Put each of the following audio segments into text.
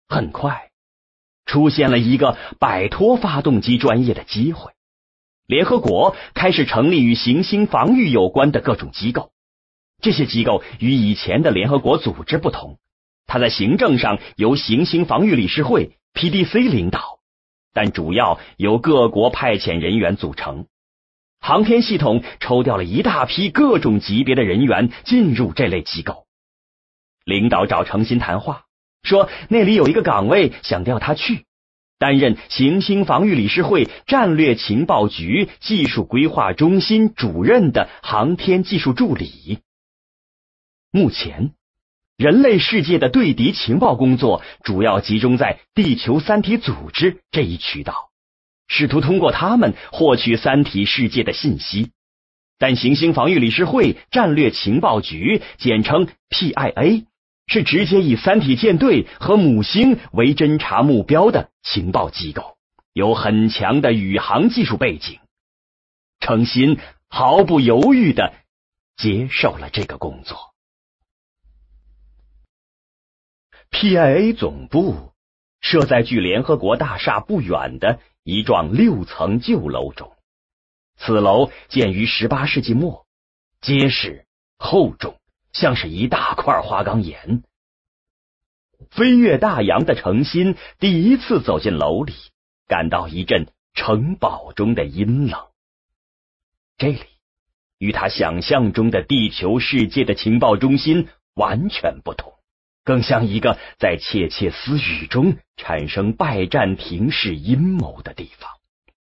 很快出现了一个摆脱发动机专业的机会。联合国开始成立与行星防御有关的各种机构，这些机构与以前的联合国组织不同，它在行政上由行星防御理事会 PDC 领导，但主要由各国派遣人员组成。航天系统抽调了一大批各种级别的人员进入这类机构。领导找程心谈话，说那里有一个岗位想调他去，担任行星防御理事会战略情报局技术规划中心主任的航天技术助理。目前人类世界的对敌情报工作主要集中在地球三体组织这一渠道，试图通过他们获取三体世界的信息。但行星防御理事会战略情报局简称 PIA 是直接以三体舰队和母星为侦察目标的情报机构，有很强的宇航技术背景。程心毫不犹豫地接受了这个工作。PIA 总部设在距联合国大厦不远的一幢6层旧楼中，此楼建于18世纪末，结实厚重，像是一大块花岗岩。飞越大洋的程心第一次走进楼里，感到一阵城堡中的阴冷。这里与他想象中的地球世界的情报中心完全不同，更像一个在窃窃私语中产生拜占庭式阴谋的地方。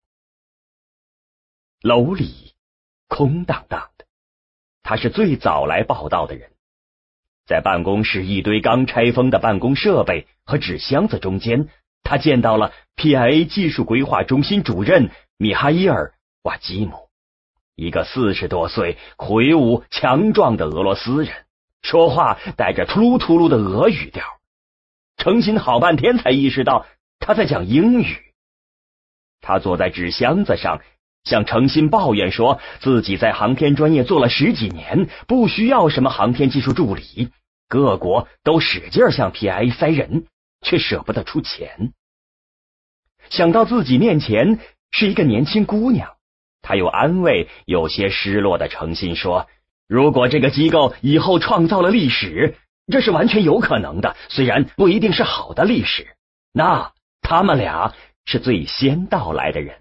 楼里空荡荡的，他是最早来报道的人。在办公室一堆刚拆封的办公设备和纸箱子中间，他见到了 PIA 技术规划中心主任米哈伊尔·瓦基姆，一个40多岁、魁梧强壮的俄罗斯人，说话带着秃噜秃噜的俄语调。程心好半天才意识到他在讲英语。他坐在纸箱子上，向程心抱怨说自己在航天专业做了10几年，不需要什么航天技术助理，各国都使劲向 PIA 塞人，却舍不得出钱。想到自己面前是一个年轻姑娘，他又安慰有些失落的程心说，如果这个机构以后创造了历史，这是完全有可能的，虽然不一定是好的历史，那他们俩是最先到来的人。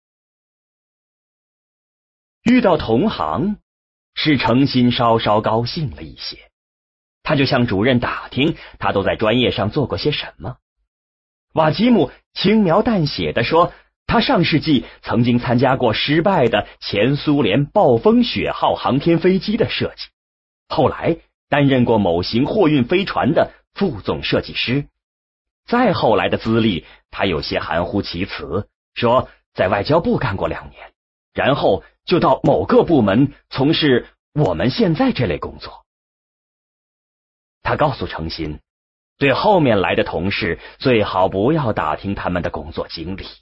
遇到同行，使程心稍稍高兴了一些，他就向主任打听他都在专业上做过些什么。瓦基姆轻描淡写地说，他上世纪曾经参加过失败的前苏联暴风雪号航天飞机的设计，后来担任过某型货运飞船的副总设计师。再后来的资历，他有些含糊其辞，说在外交部干过2年，然后就到某个部门从事我们现在这类工作。他告诉程心，对后面来的同事最好不要打听他们的工作经历。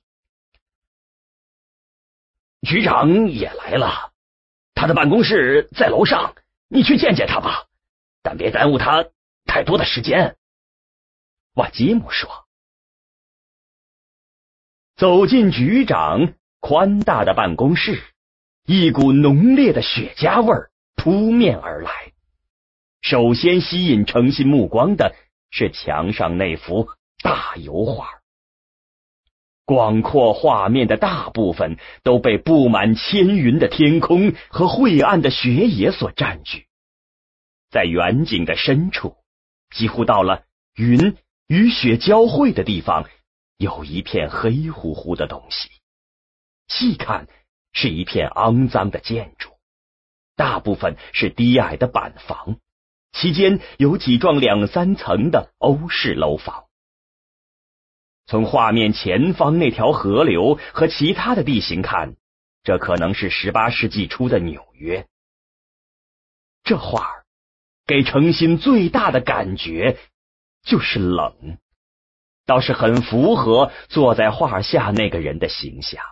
局长也来了，他的办公室在楼上，你去见见他吧，但别耽误他太多的时间。瓦基姆说。走进局长宽大的办公室，一股浓烈的雪茄味扑面而来。首先吸引程心目光的是墙上那幅大油画。广阔画面的大部分都被布满千云的天空和晦暗的雪野所占据。在远景的深处，几乎到了云与雪交汇的地方，有一片黑乎乎的东西。细看是一片肮脏的建筑，大部分是低矮的板房，其间有几幢2、3层的欧式楼房。从画面前方那条河流和其他的地形看，这可能是18世纪初的纽约。这画给程心最大的感觉就是冷，倒是很符合坐在画下那个人的形象。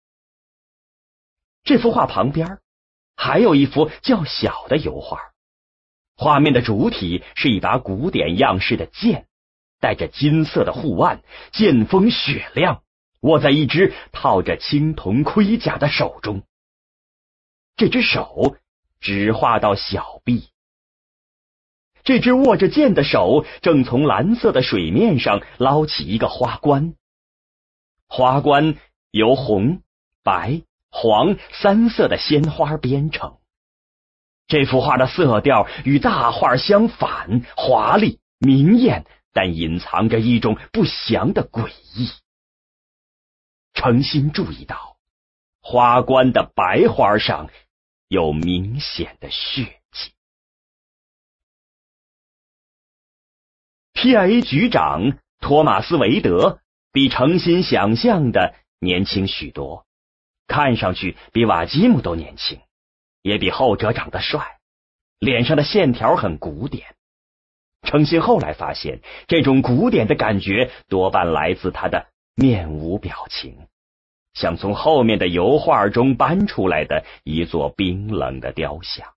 这幅画旁边还有一幅较小的油画，画面的主体是一把古典样式的剑， 带着金色的护腕，剑锋雪亮，握在一只套着青铜盔甲的手中。这只手直画到小臂。这只握着剑的手正从蓝色的水面上捞起一个花冠，花冠由红、白、黄三色的鲜花编成。这幅画的色调与大画相反，华丽明艳，但隐藏着一种不祥的诡异。诚心注意到，花冠的白花上有明显的血迹。PIA 局长托马斯·韦德比诚心想象的年轻许多，看上去比瓦基姆都年轻，也比后者长得帅，脸上的线条很古典。诚心后来发现，这种古典的感觉多半来自他的面无表情，像从后面的油画中搬出来的一座冰冷的雕像。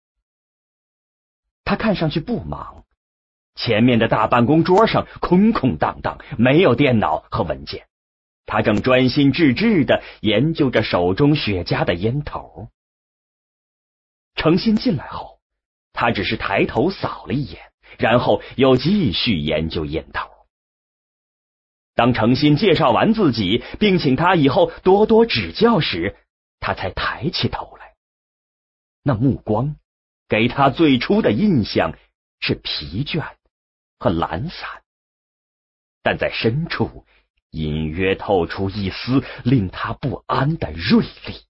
他看上去不忙，前面的大办公桌上空空荡荡，没有电脑和文件，他正专心致志地研究着手中雪茄的烟头。诚心进来后，他只是抬头扫了一眼，然后又继续研究烟头。当诚心介绍完自己，并请他以后多多指教时，他才抬起头来。那目光给他最初的印象是疲倦和懒散，但在深处隐约透出一丝令他不安的锐利。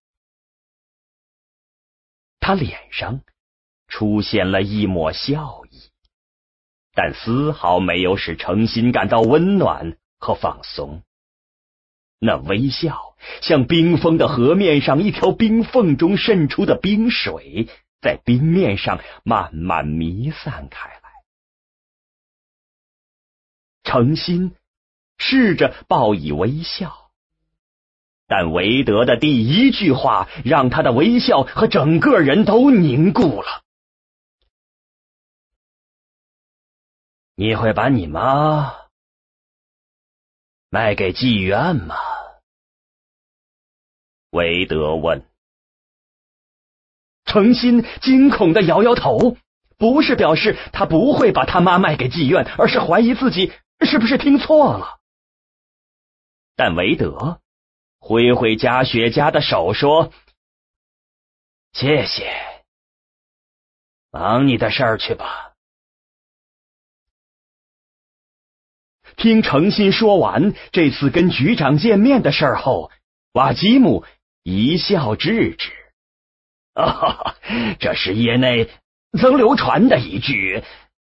他脸上出现了一抹笑意，但丝毫没有使诚心感到温暖和放松。那微笑像冰封的河面上一条冰缝中渗出的冰水，在冰面上慢慢弥散开来。诚心试着报以微笑，但韦德的第一句话让他的微笑和整个人都凝固了。你会把你妈卖给妓院吗？韦德问。诚心惊恐地摇摇头，不是表示他不会把他妈卖给妓院，而是怀疑自己是不是听错了。但韦德挥挥夹雪茄的手说：谢谢，忙你的事儿去吧。听诚心说完这次跟局长见面的事儿后，瓦基姆一笑置之。这是业内曾流传的一句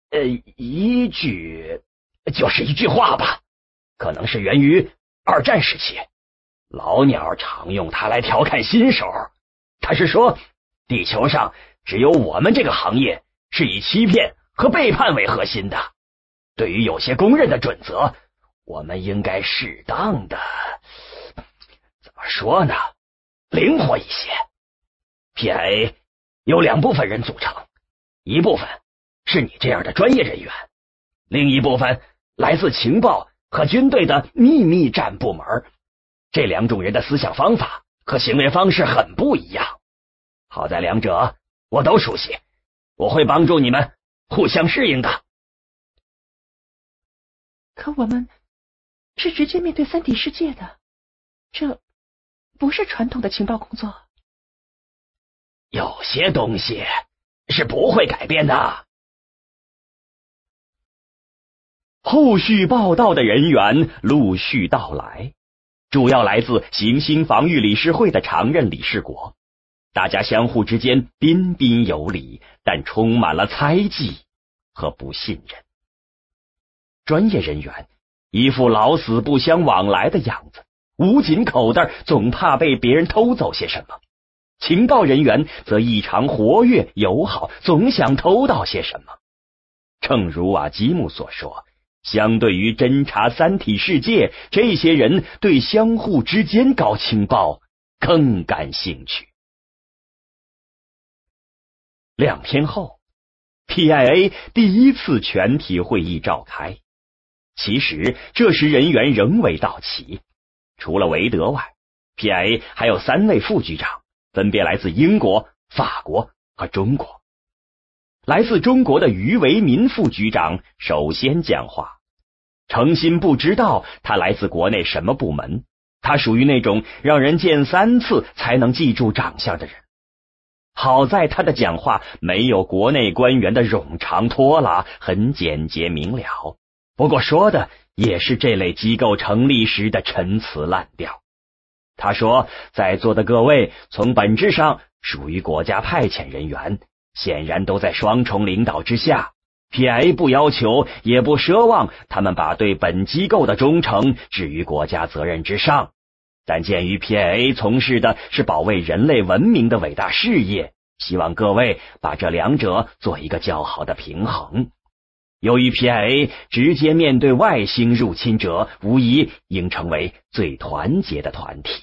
就是一句话吧，可能是源于二战时期，老鸟常用它来调侃新手。他是说，地球上只有我们这个行业是以欺骗和背叛为核心的。对于有些公认的准则，我们应该适当的，怎么说呢，灵活一些。PIA 由2部分人组成，一部分是你这样的专业人员，另一部分来自情报和军队的秘密战部门。这2种人的思想方法和行为方式很不一样，好在2者我都熟悉，我会帮助你们互相适应的。 可我们是直接面对三体世界的，这不是传统的情报工作。 有些东西是不会改变的。后续报道的人员陆续到来，主要来自行星防御理事会的常任理事国，大家相互之间彬彬有礼，但充满了猜忌和不信任。专业人员一副老死不相往来的样子，捂紧口袋，总怕被别人偷走些什么。情报人员则异常活跃友好，总想偷到些什么。正如瓦基姆所说，相对于侦查三体世界，这些人对相互之间搞情报更感兴趣。2天后，PIA 第1次全体会议召开， 其实这时人员仍未到齐，除了韦德外，PIA 还有3位副局长，分别来自英国、法国和中国。来自中国的于维民副局长首先讲话。程心不知道他来自国内什么部门，他属于那种让人见3次才能记住长相的人。好在他的讲话没有国内官员的冗长拖拉，很简洁明了，不过说的也是这类机构成立时的陈词滥调。他说，在座的各位从本质上属于国家派遣人员，显然都在双重领导之下， PIA 不要求也不奢望他们把对本机构的忠诚置于国家责任之上，但鉴于 PIA 从事的是保卫人类文明的伟大事业，希望各位把这两者做一个较好的平衡。由于 PIA 直接面对外星入侵者，无疑应成为最团结的团体。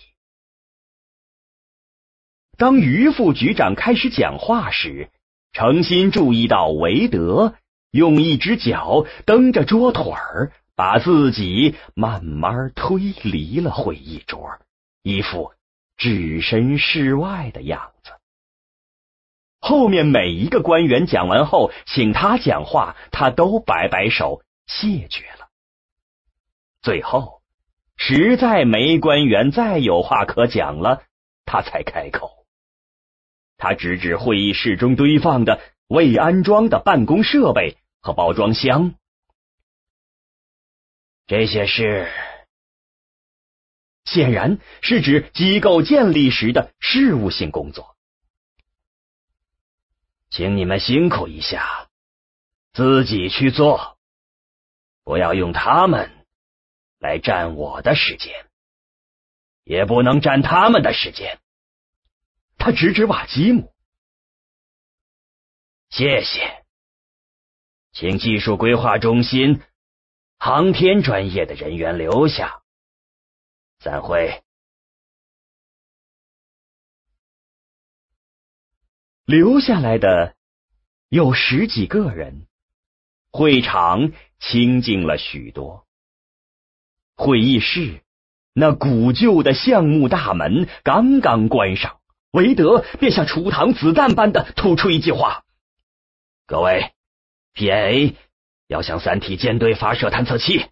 当于副局长开始讲话时，程心注意到韦德用一只脚蹬着桌腿儿，把自己慢慢推离了会议桌，一副置身事外的样子。后面每一个官员讲完后请他讲话，他都摆摆手谢绝了。最后实在没官员再有话可讲了，他才开口。他指指会议室中堆放的未安装的办公设备和包装箱，这些是显然是指机构建立时的事务性工作。请你们辛苦一下，自己去做，不要用他们来占我的时间，也不能占他们的时间。他指指瓦基姆。谢谢，请技术规划中心航天专业的人员留下。散会。留下来的有10几个人，会场清静了许多。会议室那古旧的橡木大门刚刚关上，韦德便像出膛子弹般的吐出一句话：各位 PIA 要向3体舰队发射探测器。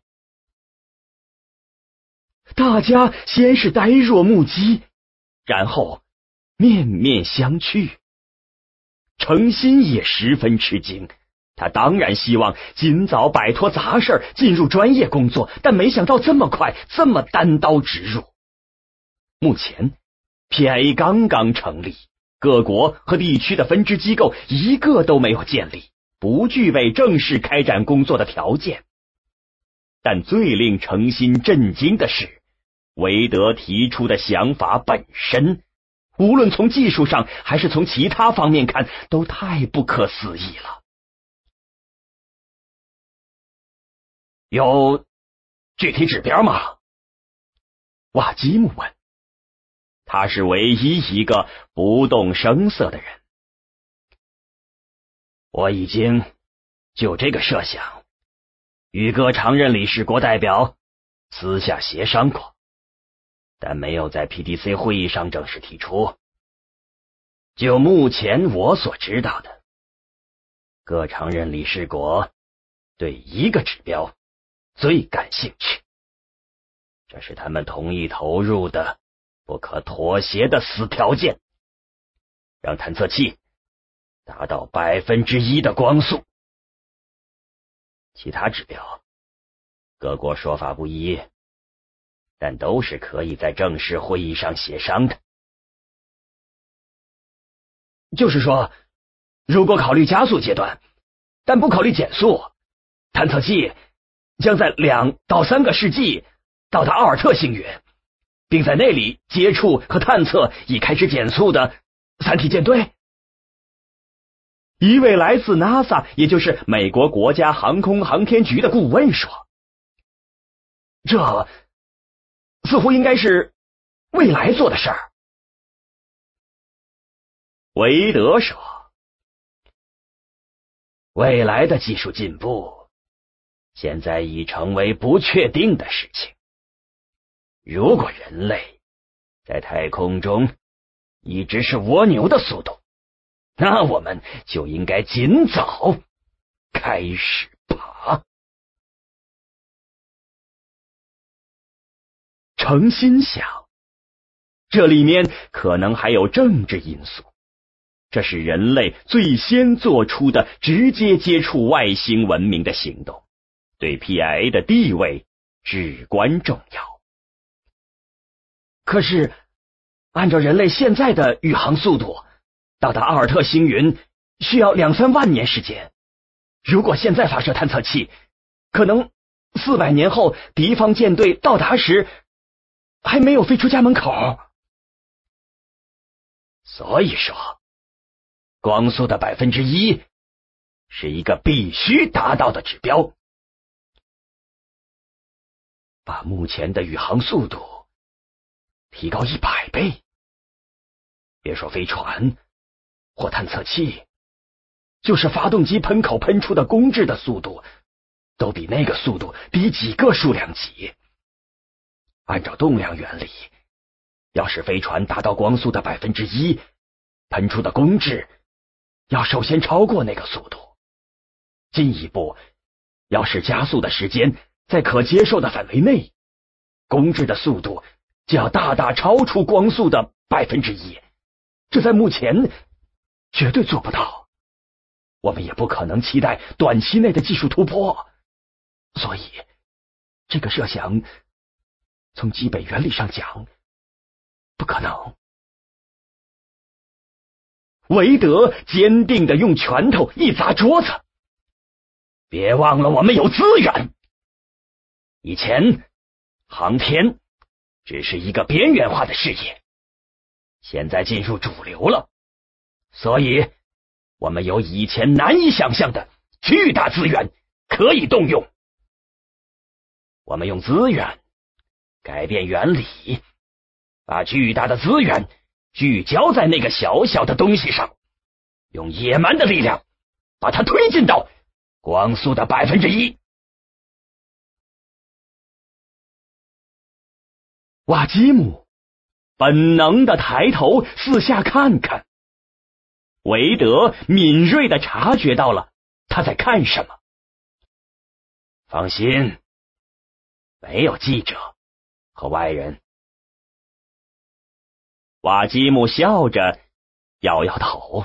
大家先是呆若木鸡，然后面面相觑。程心也十分吃惊，他当然希望尽早摆脱杂事，进入专业工作，但没想到这么快，这么单刀直入。目前 PIA 刚刚成立，各国和地区的分支机构一个都没有建立，不具备正式开展工作的条件。但最令程心震惊的是，韦德提出的想法本身，无论从技术上还是从其他方面看，都太不可思议了。有具体指标吗？瓦基姆问。他是唯一一个不动声色的人。我已经就这个设想与各常任理事国代表私下协商过，但没有在 PDC 会议上正式提出。就目前我所知道的，各常任理事国对一个指标最感兴趣，这是他们同意投入的不可妥协的死条件，让探测器达到1%的光速。其他指标各国说法不一，但都是可以在正式会议上协商的。就是说，如果考虑加速阶段，但不考虑减速，探测器将在2到3个世纪到达奥尔特星云，并在那里接触和探测已开始减速的3体舰队。一位来自 NASA， 也就是美国国家航空航天局的顾问说，这似乎应该是未来做的事儿。韦德说，未来的技术进步现在已成为不确定的事情。如果人类在太空中一直是蜗牛的速度，那我们就应该尽早开始爬。诚心想，这里面可能还有政治因素，这是人类最先做出的直接接触外星文明的行动，对 PIA 的地位至关重要。可是按照人类现在的宇航速度，到达阿尔特星云需要2-3万年时间。如果现在发射探测器，可能400年后敌方舰队到达时还没有飞出家门口。所以说，光速的1%是一个必须达到的指标。把目前的宇航速度提高100倍，别说飞船或探测器，就是发动机喷口喷出的公制的速度，都比那个速度低几个数量级。按照动量原理，要使飞船达到光速的1%，喷出的公制要首先超过那个速度，进一步要使加速的时间在可接受的范围内，公制的速度就要大大超出光速的1%，这在目前绝对做不到，我们也不可能期待短期内的技术突破，所以这个设想从基本原理上讲不可能。韦德坚定地用拳头一砸桌子，别忘了我们有资源。以前航天只是一个边缘化的事业，现在进入主流了，所以我们有以前难以想象的巨大资源可以动用。我们用资源改变原理，把巨大的资源聚焦在那个小小的东西上，用野蛮的力量把它推进到光速的1%。瓦基姆本能的抬头四下看看，韦德敏锐地察觉到了他在看什么。放心，没有记者和外人。瓦基姆笑着摇摇头，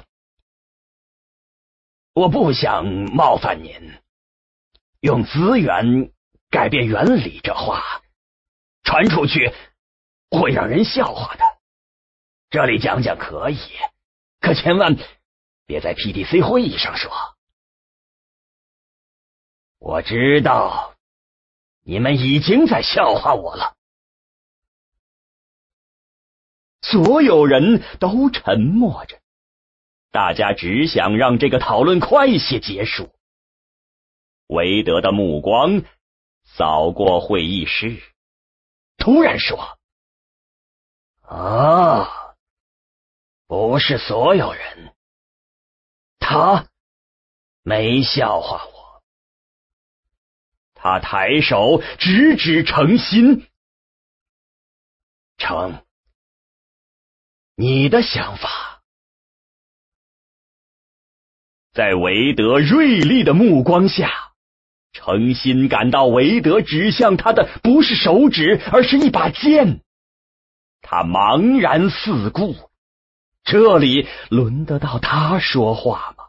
我不想冒犯您，用资源改变原理这话传出去会让人笑话的，这里讲讲可以，可千万别在 PDC 会议上说。我知道你们已经在笑话我了。所有人都沉默着，大家只想让这个讨论快些结束。韦德的目光扫过会议室，突然说：不是所有人，他没笑话我。他抬手直指诚心，诚，你的想法。在韦德锐利的目光下，诚心感到韦德指向他的不是手指，而是一把剑。他茫然四顾，这里轮得到他说话吗？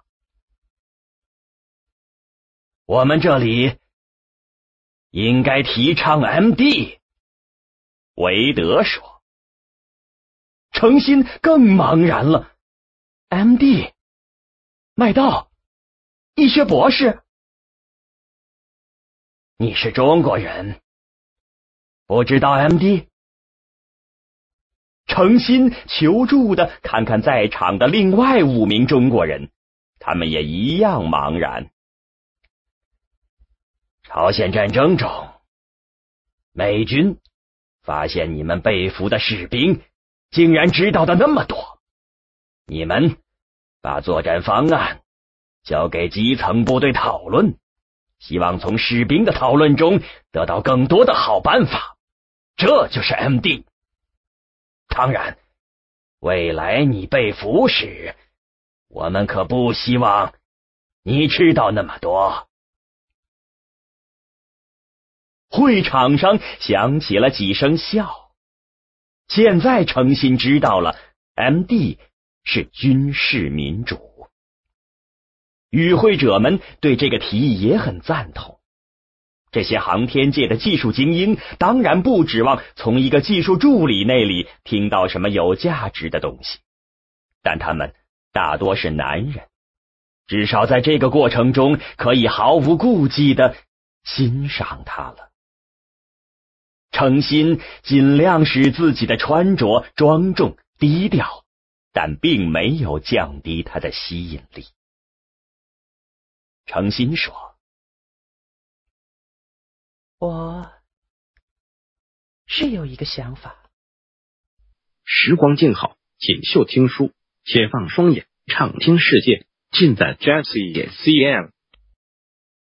我们这里应该提倡 MD， 韦德说。诚心更茫然了。MD， 麦道，医学博士。你是中国人，不知道 MD？ 诚心求助的看看在场的另外5名中国人，他们也一样茫然。朝鲜战争中，美军发现你们被俘的士兵竟然知道的那么多，你们把作战方案交给基层部队讨论， 希望从士兵的讨论中得到更多的好办法，这就是 MD。当然，未来你被俘时，我们可不希望你知道那么多。会场上响起了几声笑。现在诚心知道了 MD 是军事民主。与会者们对这个提议也很赞同。这些航天界的技术精英当然不指望从一个技术助理那里听到什么有价值的东西，但他们大多是男人，至少在这个过程中可以毫无顾忌地欣赏它了。诚心尽量使自己的穿着庄重低调，但并没有降低它的吸引力。诚心说：“ 我是有一个想法。” 时光静好，锦绣听书，且放双眼，畅听世界，尽在 Jessie CM。